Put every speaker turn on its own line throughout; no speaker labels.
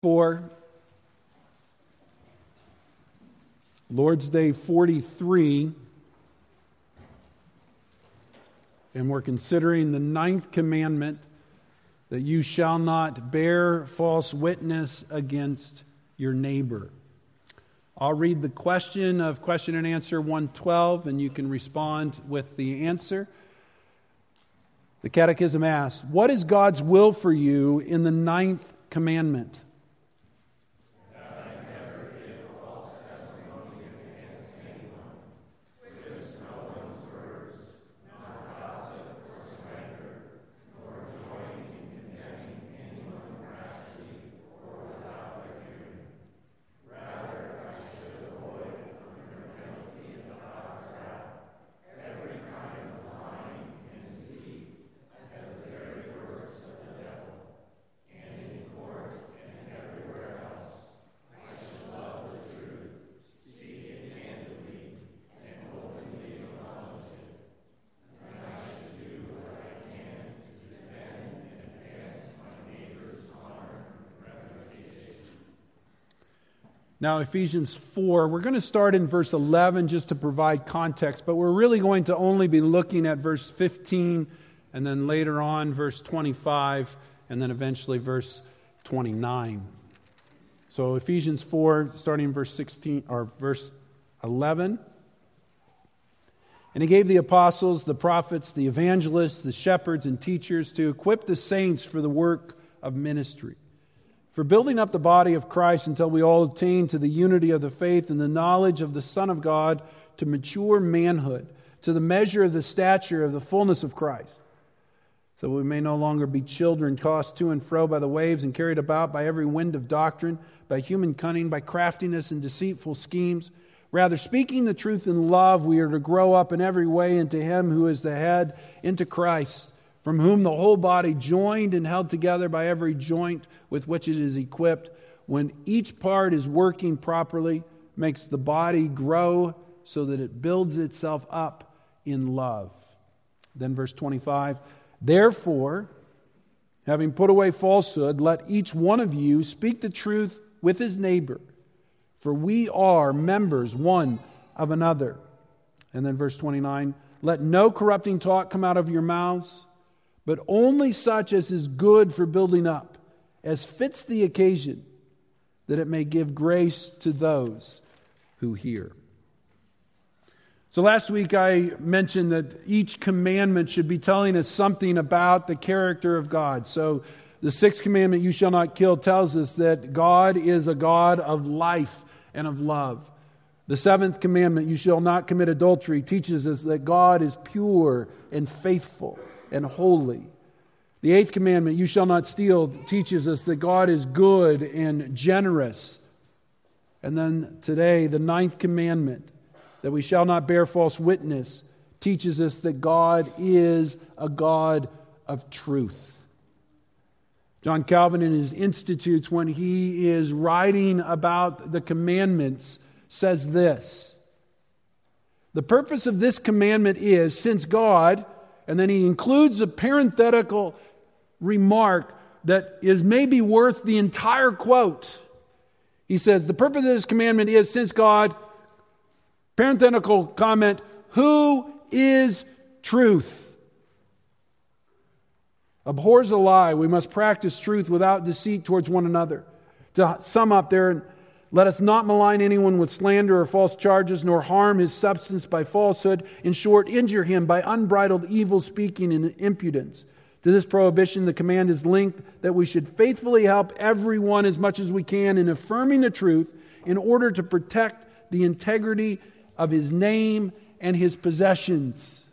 For Lord's Day 43, and we're considering the ninth commandment, that you shall not bear false witness against your neighbor. I'll read the question of question and answer 112, and you can respond with the answer. The Catechism asks, what is God's will for you in the ninth commandment? Now, Ephesians 4, we're going to start in verse 11 just to provide context, but we're really going to only be looking at verse 15, and then later on verse 25, and then eventually verse 29. So Ephesians 4, starting in verse 16 or verse 11. And he gave the apostles, the prophets, the evangelists, the shepherds, and teachers to equip the saints for the work of ministry, for building up the body of Christ until we all attain to the unity of the faith and the knowledge of the Son of God, to mature manhood, to the measure of the stature of the fullness of Christ, so we may no longer be children tossed to and fro by the waves and carried about by every wind of doctrine, by human cunning, by craftiness and deceitful schemes. Rather, speaking the truth in love, we are to grow up in every way into Him who is the head, into Christ, from whom the whole body, joined and held together by every joint with which it is equipped, when each part is working properly, makes the body grow so that it builds itself up in love. Then verse 25, therefore, having put away falsehood, let each one of you speak the truth with his neighbor, for we are members one of another. And then verse 29, let no corrupting talk come out of your mouths, but only such as is good for building up, as fits the occasion, that it may give grace to those who hear. So last week I mentioned that each commandment should be telling us something about the character of God. So the sixth commandment, you shall not kill, tells us that God is a God of life and of love. The seventh commandment, you shall not commit adultery, teaches us that God is pure and faithful and holy. The eighth commandment, you shall not steal, teaches us that God is good and generous. And then today, the ninth commandment, that we shall not bear false witness, teaches us that God is a God of truth. John Calvin, in his Institutes, when he is writing about the commandments, says this: the purpose of this commandment is, since God, and then he includes a parenthetical remark that is maybe worth the entire quote. He says, the purpose of this commandment is, since God, parenthetical comment, who is truth, abhors a lie, we must practice truth without deceit towards one another. To sum up there, let us not malign anyone with slander or false charges, nor harm his substance by falsehood. In short, injure him by unbridled evil speaking and impudence. To this prohibition, the command is linked that we should faithfully help everyone as much as we can in affirming the truth in order to protect the integrity of his name and his possessions.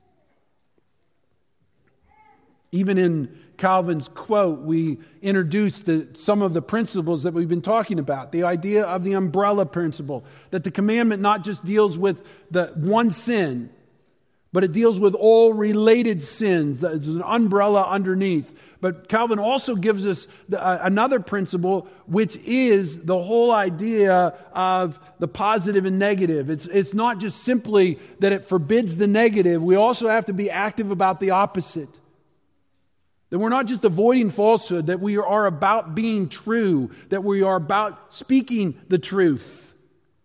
Even in Calvin's quote, we introduced some of the principles that we've been talking about. The idea of the umbrella principle, that the commandment not just deals with the one sin, but it deals with all related sins. There's an umbrella underneath. But Calvin also gives us another principle, which is the whole idea of the positive and negative. It's not just simply that it forbids the negative. We also have to be active about the opposite. That we're not just avoiding falsehood, that we are about being true, that we are about speaking the truth.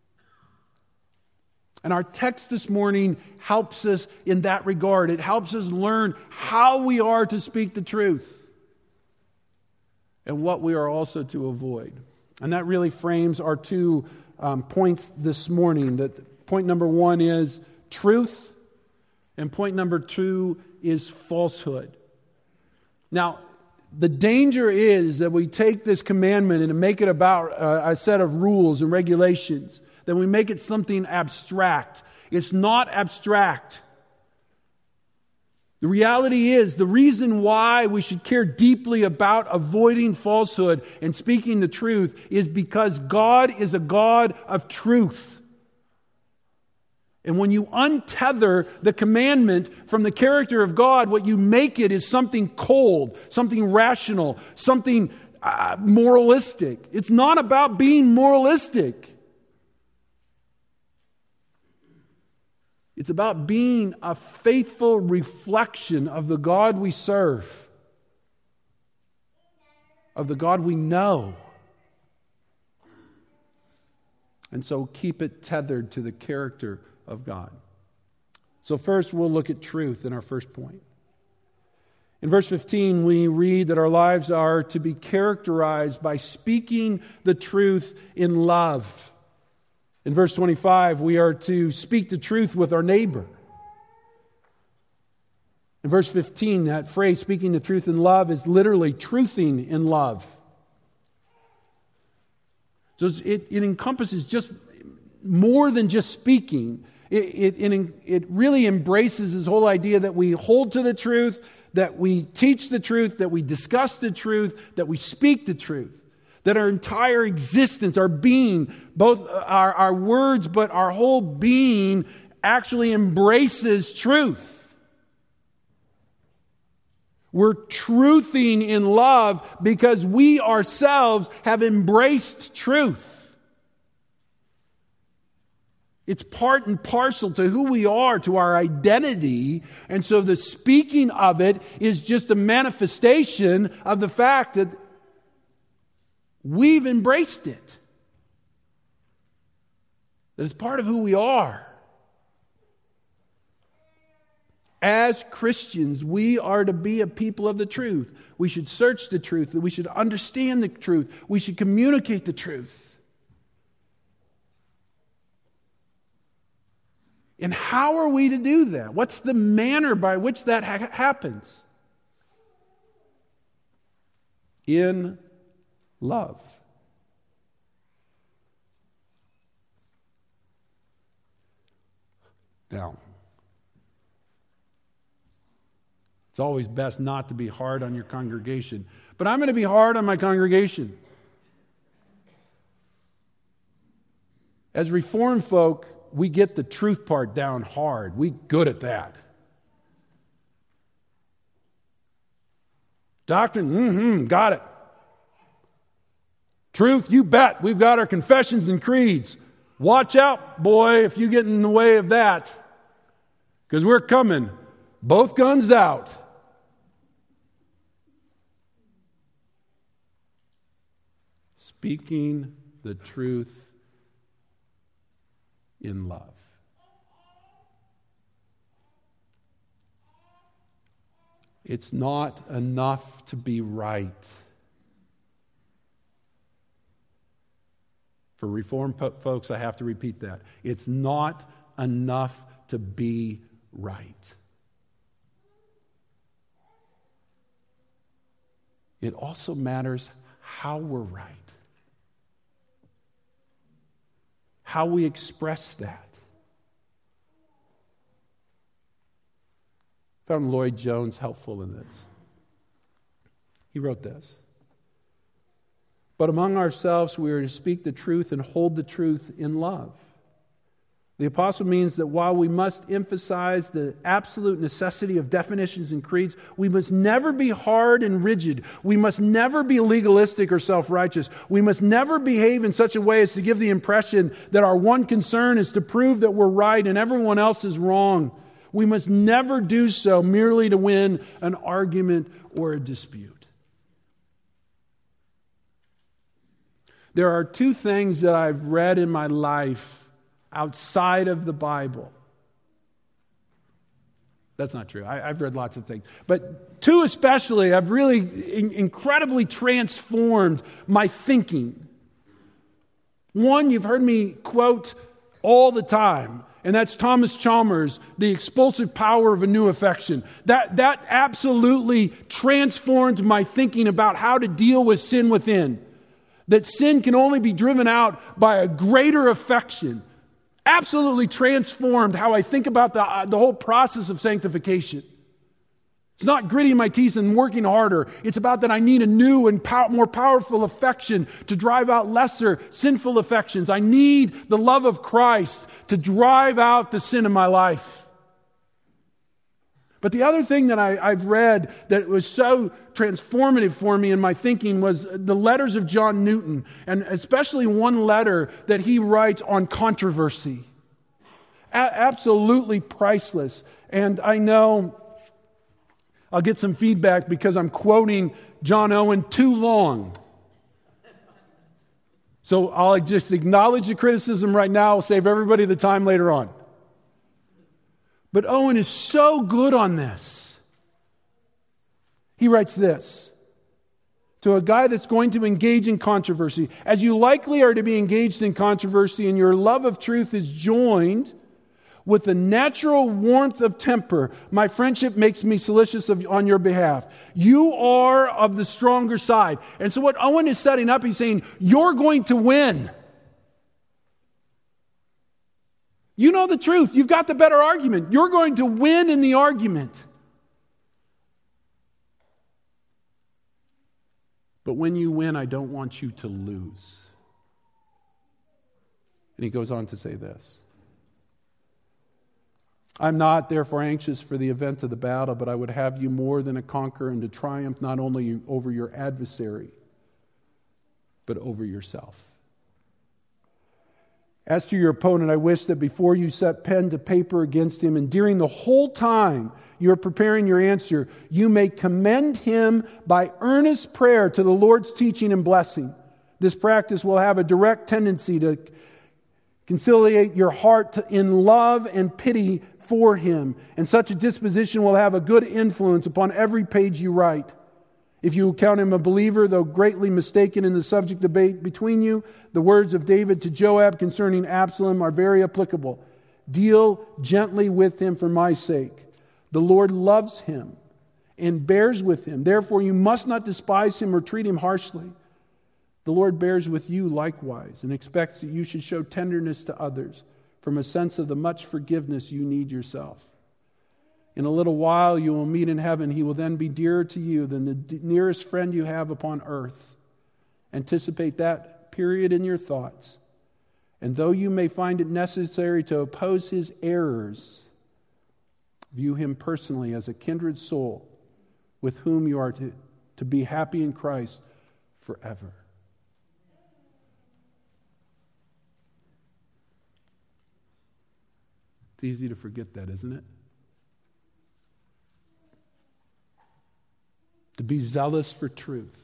And our text this morning helps us in that regard. It helps us learn how we are to speak the truth and what we are also to avoid. And that really frames our two points this morning. That point number one is truth, and point number two is falsehood. Now, the danger is that we take this commandment and make it about a set of rules and regulations, that we make it something abstract. It's not abstract. The reality is, the reason why we should care deeply about avoiding falsehood and speaking the truth is because God is a God of truth. And when you untether the commandment from the character of God, what you make it is something cold, something rational, something moralistic. It's not about being moralistic. It's about being a faithful reflection of the God we serve, of the God we know. And so keep it tethered to the character of God. So first we'll look at truth in our first point. In verse 15 we read that our lives are to be characterized by speaking the truth in love. In verse 25 we are to speak the truth with our neighbor. In verse 15 that phrase, speaking the truth in love, is literally truthing in love. So it encompasses just more than just speaking. It really embraces this whole idea that we hold to the truth, that we teach the truth, that we discuss the truth, that we speak the truth. That our entire existence, our being, both our words, but our whole being actually embraces truth. We're truthing in love because we ourselves have embraced truth. It's part and parcel to who we are, to our identity. And so the speaking of it is just a manifestation of the fact that we've embraced it. That it's part of who we are. As Christians, we are to be a people of the truth. We should search the truth. We should understand the truth. We should communicate the truth. And how are we to do that? What's the manner by which that happens? In love. Now, it's always best not to be hard on your congregation, but I'm going to be hard on my congregation. As Reformed folk, we get the truth part down hard. We're good at that. Doctrine, got it. Truth, you bet. We've got our confessions and creeds. Watch out, boy, if you get in the way of that. Because we're coming. Both guns out. Speaking the truth in love. It's not enough to be right. For Reformed folks, I have to repeat that. It's not enough to be right. It also matters how we're right. How we express that. I found Lloyd Jones helpful in this. He wrote this. But among ourselves we are to speak the truth and hold the truth in love. The apostle means that while we must emphasize the absolute necessity of definitions and creeds, we must never be hard and rigid. We must never be legalistic or self-righteous. We must never behave in such a way as to give the impression that our one concern is to prove that we're right and everyone else is wrong. We must never do so merely to win an argument or a dispute. There are two things that I've read in my life outside of the Bible. That's not true. I've read lots of things. But two especially have really incredibly transformed my thinking. One, you've heard me quote all the time, and that's Thomas Chalmers, The Expulsive Power of a New Affection. That absolutely transformed my thinking about how to deal with sin within. That sin can only be driven out by a greater affection. Absolutely transformed how I think about the whole process of sanctification. It's not gritting my teeth and working harder. It's about that I need a new and more powerful affection to drive out lesser sinful affections. I need the love of Christ to drive out the sin in my life. But the other thing that I've read that was so transformative for me in my thinking was the letters of John Newton, and especially one letter that he writes on controversy. Absolutely priceless. And I know I'll get some feedback because I'm quoting John Owen too long. So I'll just acknowledge the criticism right now. I'll save everybody the time later on. But Owen is so good on this. He writes this to a guy that's going to engage in controversy. As you likely are to be engaged in controversy and your love of truth is joined with the natural warmth of temper, my friendship makes me solicitous on your behalf. You are of the stronger side. And so what Owen is setting up, he's saying, you're going to win. You know the truth. You've got the better argument. You're going to win in the argument. But when you win, I don't want you to lose. And he goes on to say this. I'm not, therefore, anxious for the event of the battle, but I would have you more than a conqueror and to triumph not only over your adversary, but over yourself. As to your opponent, I wish that before you set pen to paper against him, and during the whole time you're preparing your answer, you may commend him by earnest prayer to the Lord's teaching and blessing. This practice will have a direct tendency to conciliate your heart in love and pity for him, and such a disposition will have a good influence upon every page you write. If you count him a believer, though greatly mistaken in the subject debate between you, the words of David to Joab concerning Absalom are very applicable. Deal gently with him for my sake. The Lord loves him and bears with him. Therefore, you must not despise him or treat him harshly. The Lord bears with you likewise and expects that you should show tenderness to others from a sense of the much forgiveness you need yourself. In a little while you will meet in heaven. He will then be dearer to you than the nearest friend you have upon earth. Anticipate that period in your thoughts. And though you may find it necessary to oppose his errors, view him personally as a kindred soul with whom you are to be happy in Christ forever. It's easy to forget that, isn't it? To be zealous for truth,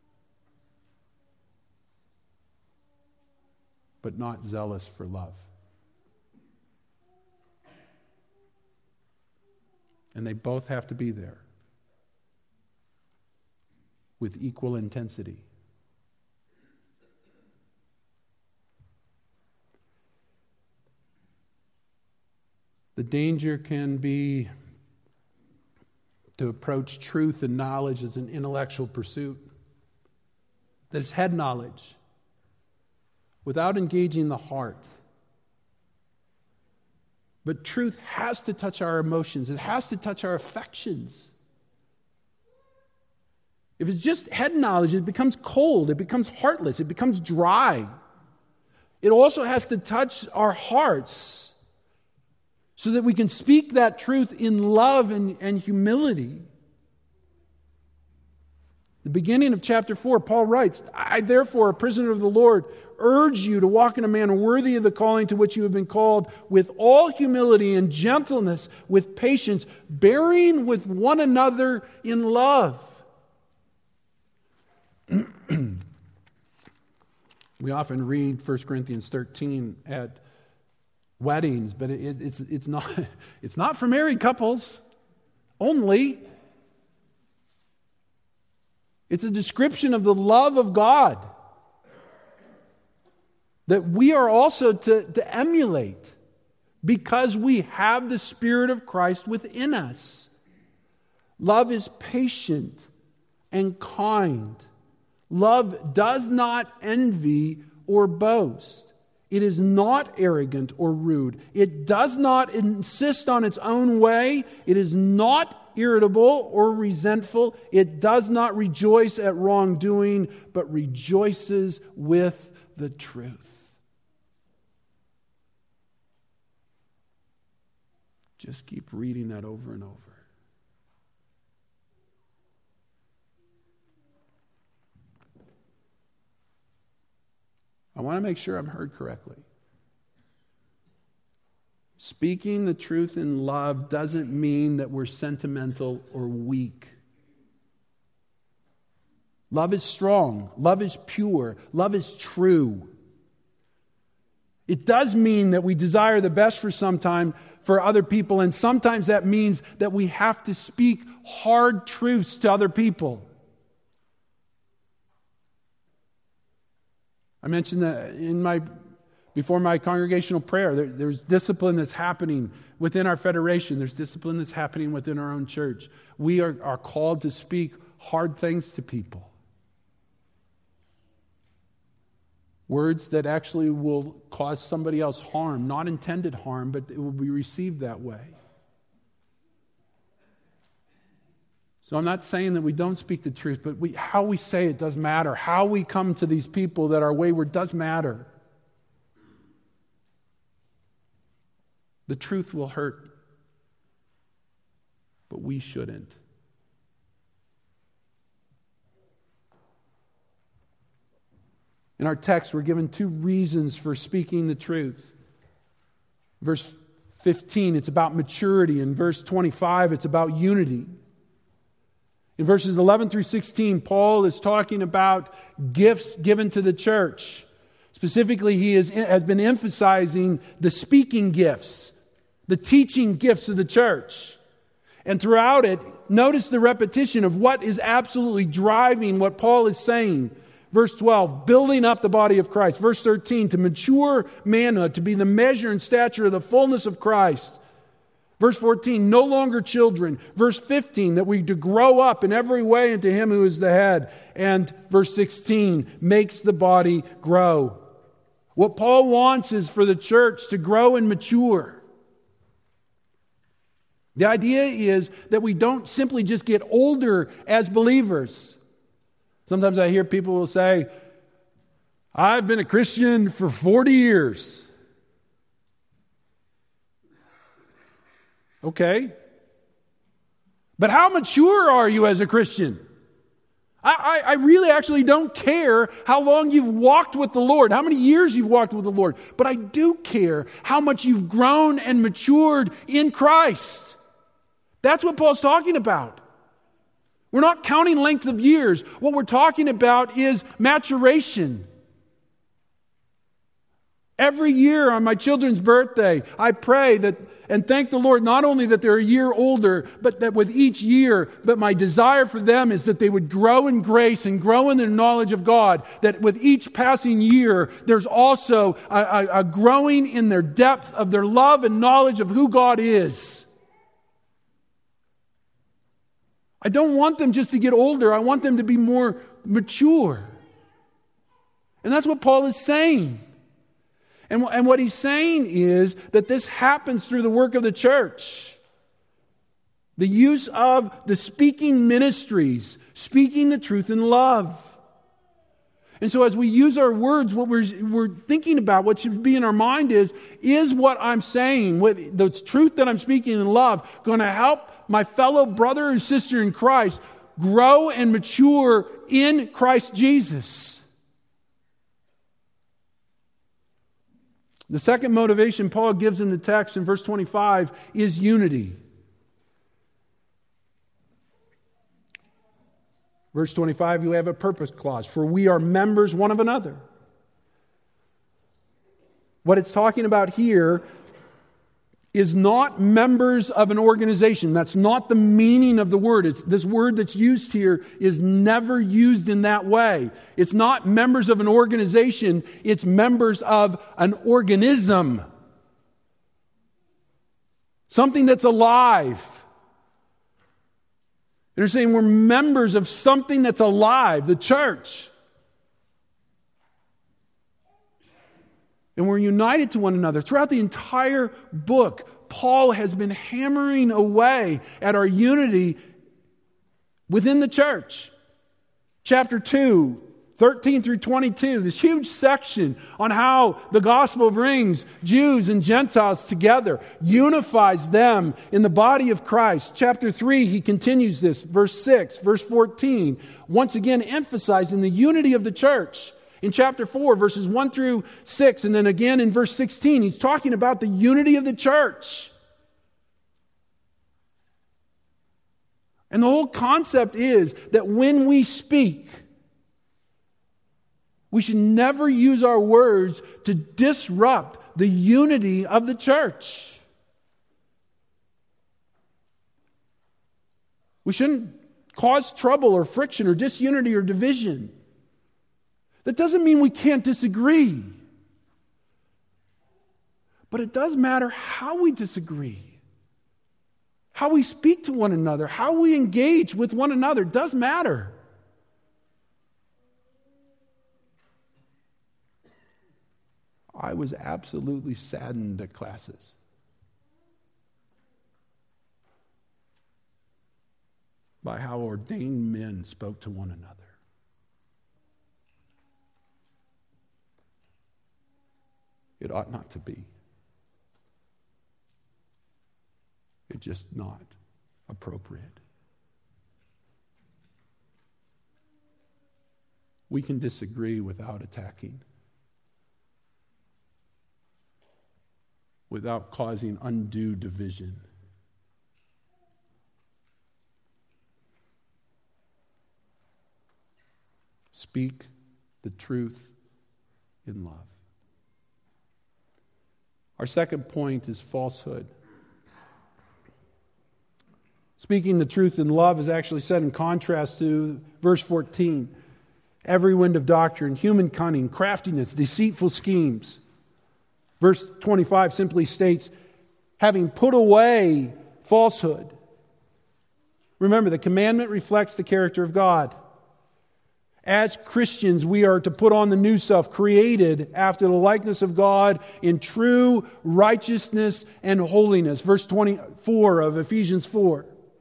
but not zealous for love. And they both have to be there with equal intensity. The danger can be to approach truth and knowledge as an intellectual pursuit. That is head knowledge without engaging the heart. But truth has to touch our emotions. It has to touch our affections. If it's just head knowledge, it becomes cold. It becomes heartless. It becomes dry. It also has to touch our hearts so that we can speak that truth in love and humility. The beginning of chapter 4, Paul writes, I therefore, a prisoner of the Lord, urge you to walk in a manner worthy of the calling to which you have been called, with all humility and gentleness, with patience, bearing with one another in love. We often read 1 Corinthians 13 at weddings, but it's not for married couples only. It's a description of the love of God that we are also to emulate because we have the Spirit of Christ within us. Love is patient and kind. Love does not envy or boast. It is not arrogant or rude. It does not insist on its own way. It is not irritable or resentful. It does not rejoice at wrongdoing, but rejoices with the truth. Just keep reading that over and over. I want to make sure I'm heard correctly. Speaking the truth in love doesn't mean that we're sentimental or weak. Love is strong. Love is pure. Love is true. It does mean that we desire the best for other people, and sometimes that means that we have to speak hard truths to other people. I mentioned that before my congregational prayer, there's discipline that's happening within our federation. There's discipline that's happening within our own church. We are called to speak hard things to people. Words that actually will cause somebody else harm, not intended harm, but it will be received that way. So I'm not saying that we don't speak the truth, but how we say it does matter. How we come to these people that are wayward does matter. The truth will hurt, but we shouldn't. In our text, we're given two reasons for speaking the truth. Verse 15, it's about maturity. In verse 25, it's about unity. In verses 11 through 16, Paul is talking about gifts given to the church. Specifically, he has been emphasizing the speaking gifts, the teaching gifts of the church. And throughout it, notice the repetition of what is absolutely driving what Paul is saying. Verse 12, building up the body of Christ. Verse 13, to mature manhood, to be the measure and stature of the fullness of Christ. Verse 14, no longer children. Verse 15, that we to grow up in every way into Him who is the head. And verse 16, makes the body grow. What Paul wants is for the church to grow and mature. The idea is that we don't simply just get older as believers. Sometimes I hear people will say, I've been a Christian for 40 years. Okay. But how mature are you as a Christian? I really actually don't care how long you've walked with the Lord, how many years you've walked with the Lord, but I do care how much you've grown and matured in Christ. That's what Paul's talking about. We're not counting length of years. What we're talking about is maturation. Every year on my children's birthday, I pray that and thank the Lord not only that they're a year older, but that with each year, but my desire for them is that they would grow in grace and grow in their knowledge of God. That with each passing year, there's also a growing in their depth of their love and knowledge of who God is. I don't want them just to get older. I want them to be more mature. And that's what Paul is saying. And what he's saying is that this happens through the work of the church. The use of the speaking ministries, speaking the truth in love. And so as we use our words, what we're thinking about, what should be in our mind is what I'm saying, the truth that I'm speaking in love, going to help my fellow brother and sister in Christ grow and mature in Christ Jesus. The second motivation Paul gives in the text in verse 25 is unity. Verse 25, you have a purpose clause. For we are members one of another. What it's talking about here is not members of an organization. That's not the meaning of the word. This word that's used here is never used in that way. It's not members of an organization. It's members of an organism. Something that's alive. They're saying we're members of something that's alive, the church. And we're united to one another. Throughout the entire book, Paul has been hammering away at our unity within the church. Chapter 2, 13 through 22, this huge section on how the gospel brings Jews and Gentiles together, unifies them in the body of Christ. Chapter 3, he continues this, verse 6, verse 14, once again emphasizing the unity of the church. In chapter 4, verses 1 through 6, and then again in verse 16, he's talking about the unity of the church. And the whole concept is that when we speak, we should never use our words to disrupt the unity of the church. We shouldn't cause trouble or friction or disunity or division. That doesn't mean we can't disagree. But it does matter how we disagree. How we speak to one another, how we engage with one another does matter. I was absolutely saddened at classes. By how ordained men spoke to one another. It ought not to be. It's just not appropriate. We can disagree without attacking, without causing undue division. Speak the truth in love. Our second point is falsehood. Speaking the truth in love is actually set in contrast to verse 14. Every wind of doctrine, human cunning, craftiness, deceitful schemes. Verse 25 simply states, having put away falsehood. Remember, the commandment reflects the character of God. As Christians, we are to put on the new self, created after the likeness of God in true righteousness and holiness. Verse 24 of Ephesians 4.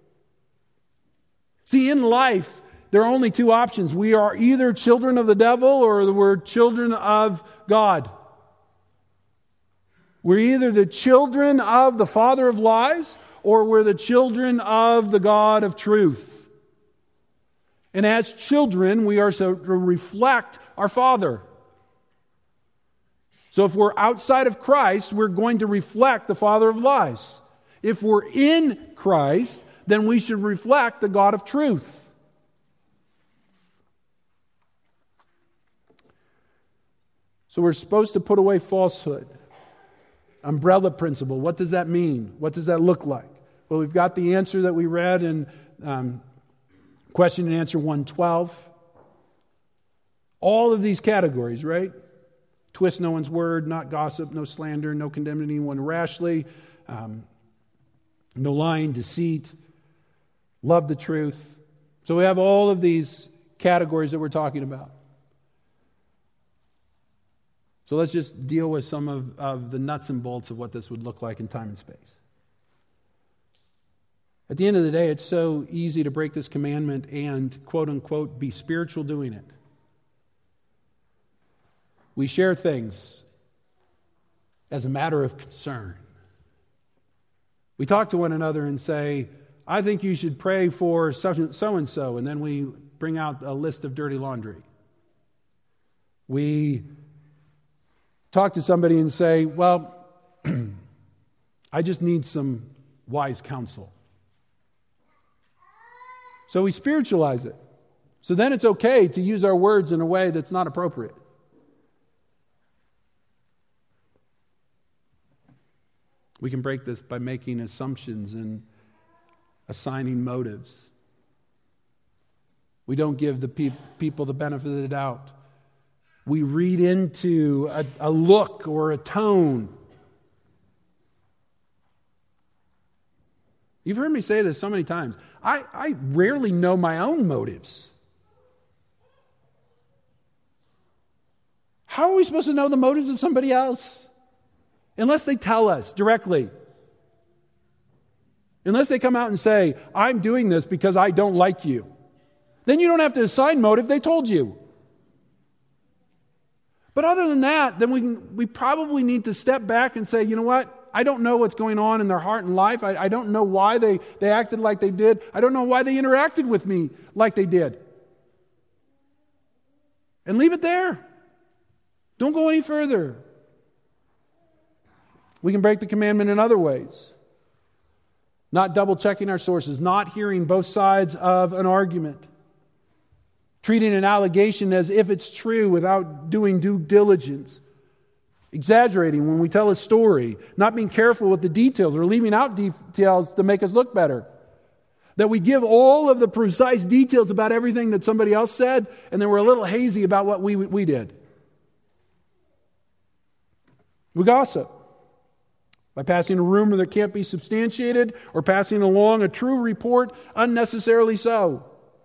See, in life, there are only two options. We are either children of the devil or we're children of God. We're either the children of the father of lies or we're the children of the God of truth. And as children, we are to reflect our Father. So if we're outside of Christ, we're going to reflect the father of lies. If we're in Christ, then we should reflect the God of truth. So we're supposed to put away falsehood. Umbrella principle. What does that mean? What does that look like? Well, we've got the answer that we read in question and answer 112. All of these categories, right? Twist no one's word, not gossip, no slander, no condemn anyone rashly, no lying, deceit, love the truth. So we have all of these categories that we're talking about. So let's just deal with some of the nuts and bolts of what this would look like in time and space. At the end of the day, it's so easy to break this commandment and, quote unquote, be spiritual doing it. We share things as a matter of concern. We talk to one another and say, I think you should pray for so-and-so, and then we bring out a list of dirty laundry. We talk to somebody and say, well, I just need some wise counsel. So we spiritualize it. So then it's okay to use our words in a way that's not appropriate. We can break this by making assumptions and assigning motives. We don't give the people the benefit of the doubt. We read into a look or a tone. You've heard me say this so many times. I rarely know my own motives. How are we supposed to know the motives of somebody else? Unless they tell us directly. Unless they come out and say, I'm doing this because I don't like you. Then you don't have to assign motive, they told you. But other than that, then we probably need to step back and say, you know what? I don't know what's going on in their heart and life. I don't know why they acted like they did. I don't know why they interacted with me like they did. And leave it there. Don't go any further. We can break the commandment in other ways. Not double-checking our sources, not hearing both sides of an argument, treating an allegation as if it's true without doing due diligence, exaggerating when we tell a story, not being careful with the details or leaving out details to make us look better. That we give all of the precise details about everything that somebody else said, and then we're a little hazy about what we did. We gossip by passing a rumor that can't be substantiated or passing along a true report unnecessarily so.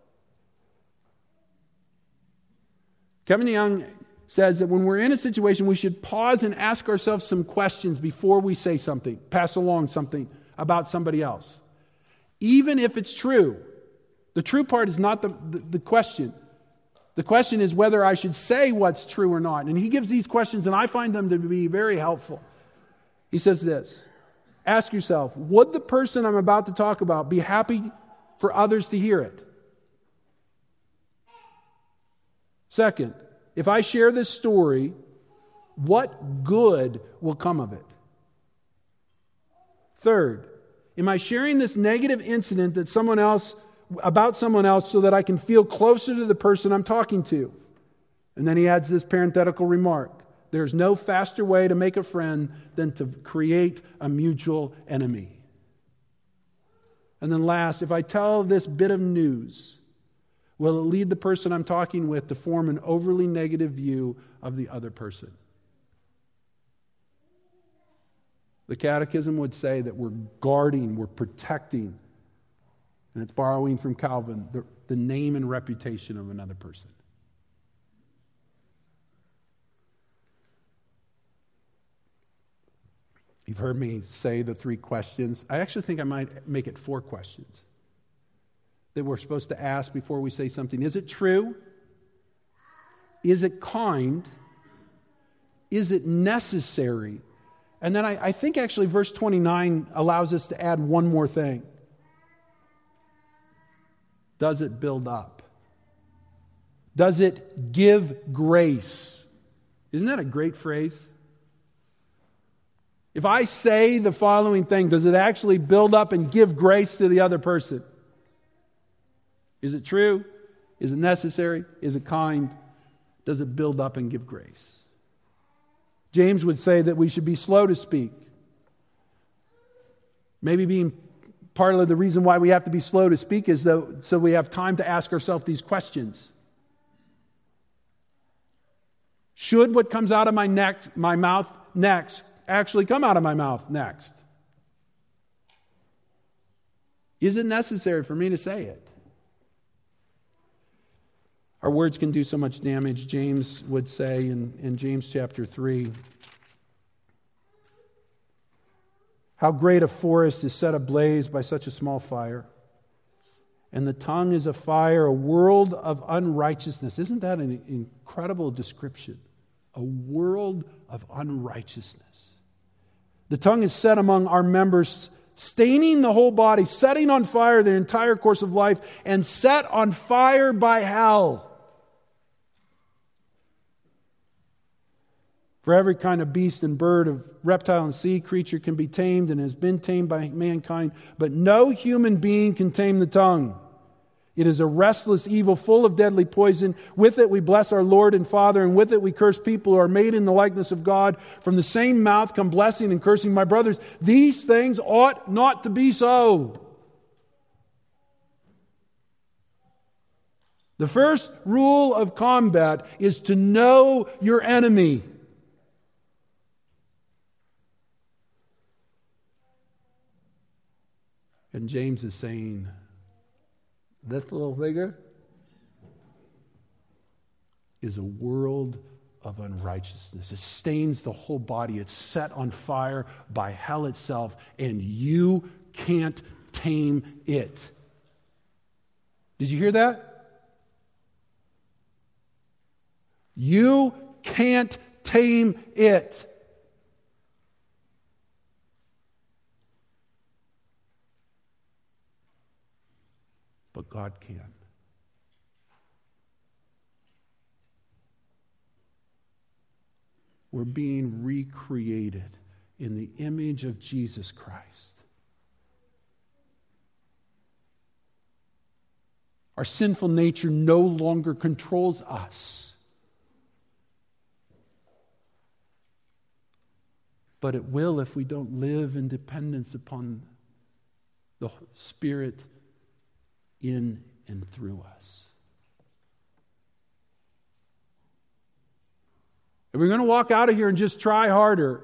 Kevin DeYoung says that when we're in a situation, we should pause and ask ourselves some questions before we say something, pass along something about somebody else. Even if it's true. The true part is not the question. The question is whether I should say what's true or not. And he gives these questions, and I find them to be very helpful. He says this, ask yourself, would the person I'm about to talk about be happy for others to hear it? Second, if I share this story, what good will come of it? Third, am I sharing this negative incident about someone else so that I can feel closer to the person I'm talking to? And then he adds this parenthetical remark. There's no faster way to make a friend than to create a mutual enemy. And then last, if I tell this bit of news, will it lead the person I'm talking with to form an overly negative view of the other person? The Catechism would say that we're guarding, we're protecting, and it's borrowing from Calvin, the name and reputation of another person. You've heard me say the 3 questions. I actually think I might make it 4 questions that we're supposed to ask before we say something. Is it true? Is it kind? Is it necessary? And then I think actually verse 29 allows us to add one more thing. Does it build up? Does it give grace? Isn't that a great phrase? If I say the following thing, does it actually build up and give grace to the other person? Is it true? Is it necessary? Is it kind? Does it build up and give grace? James would say that we should be slow to speak. Maybe being part of the reason why we have to be slow to speak is so we have time to ask ourselves these questions. Should what comes out of my mouth next actually come out of my mouth next? Is it necessary for me to say it? Our words can do so much damage. James would say in James chapter 3, how great a forest is set ablaze by such a small fire. And the tongue is a fire, a world of unrighteousness. Isn't that an incredible description? A world of unrighteousness. The tongue is set among our members staining the whole body, setting on fire the entire course of life, and set on fire by hell. For every kind of beast and bird, of reptile and sea creature can be tamed and has been tamed by mankind, but no human being can tame the tongue. It is a restless evil full of deadly poison. With it we bless our Lord and Father, and with it we curse people who are made in the likeness of God. From the same mouth come blessing and cursing. My brothers, these things ought not to be so. The first rule of combat is to know your enemy. And James is saying, this little figure is a world of unrighteousness. It stains the whole body. It's set on fire by hell itself, and you can't tame it. Did you hear that? You can't tame it. But God can. We're being recreated in the image of Jesus Christ. Our sinful nature no longer controls us. But it will if we don't live in dependence upon the Spirit in and through us. If we're going to walk out of here and just try harder,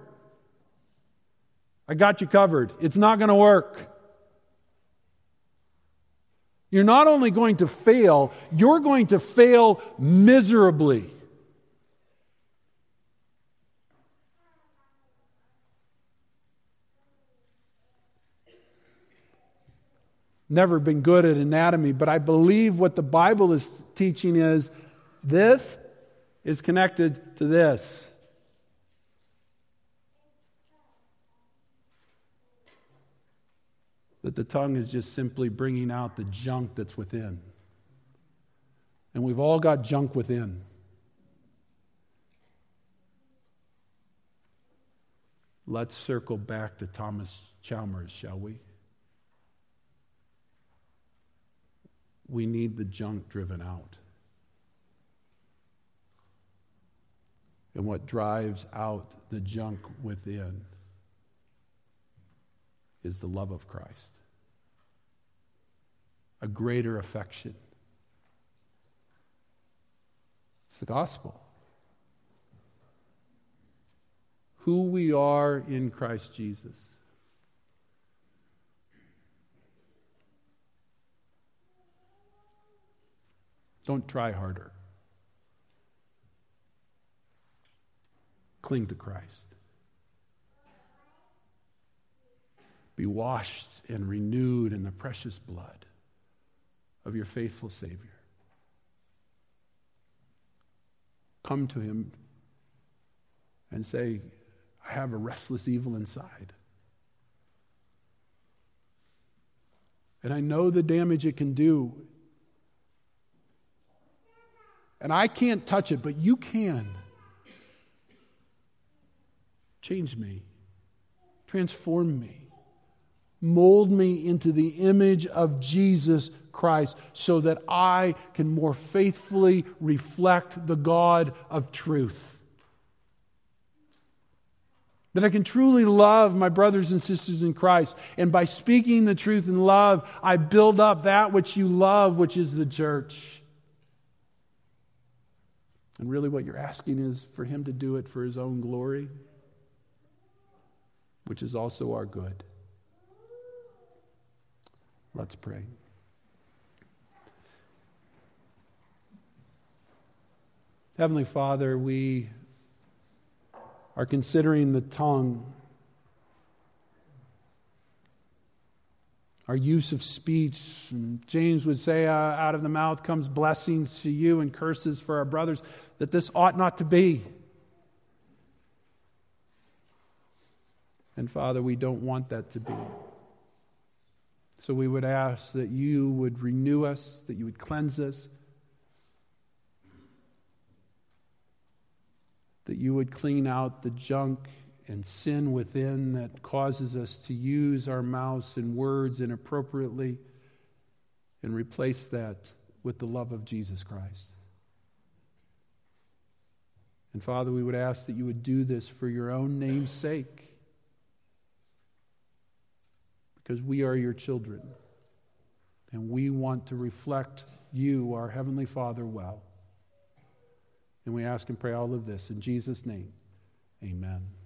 I got you covered. It's not going to work. You're not only going to fail, you're going to fail miserably. Never been good at anatomy, but I believe what the Bible is teaching is this is connected to this. That the tongue is just simply bringing out the junk that's within. And we've all got junk within. Let's circle back to Thomas Chalmers, shall we? We need the junk driven out. And what drives out the junk within is the love of Christ. A greater affection. It's the gospel. Who we are in Christ Jesus. Don't try harder. Cling to Christ. Be washed and renewed in the precious blood of your faithful Savior. Come to Him and say, I have a restless evil inside. And I know the damage it can do. And I can't touch it, but you can. Change me. Transform me. Mold me into the image of Jesus Christ so that I can more faithfully reflect the God of truth. That I can truly love my brothers and sisters in Christ. And by speaking the truth in love, I build up that which you love, which is the church. And really what you're asking is for Him to do it for His own glory, which is also our good. Let's pray. Heavenly Father, we are considering the tongue, our use of speech. And James would say, out of the mouth comes blessings to you and curses for our brothers, that this ought not to be. And Father, we don't want that to be. So we would ask that you would renew us, that you would cleanse us, that you would clean out the junk and sin within that causes us to use our mouths and words inappropriately, and replace that with the love of Jesus Christ. And Father, we would ask that you would do this for your own name's sake, because we are your children, and we want to reflect you, our Heavenly Father, well. And we ask and pray all of this in Jesus' name. Amen.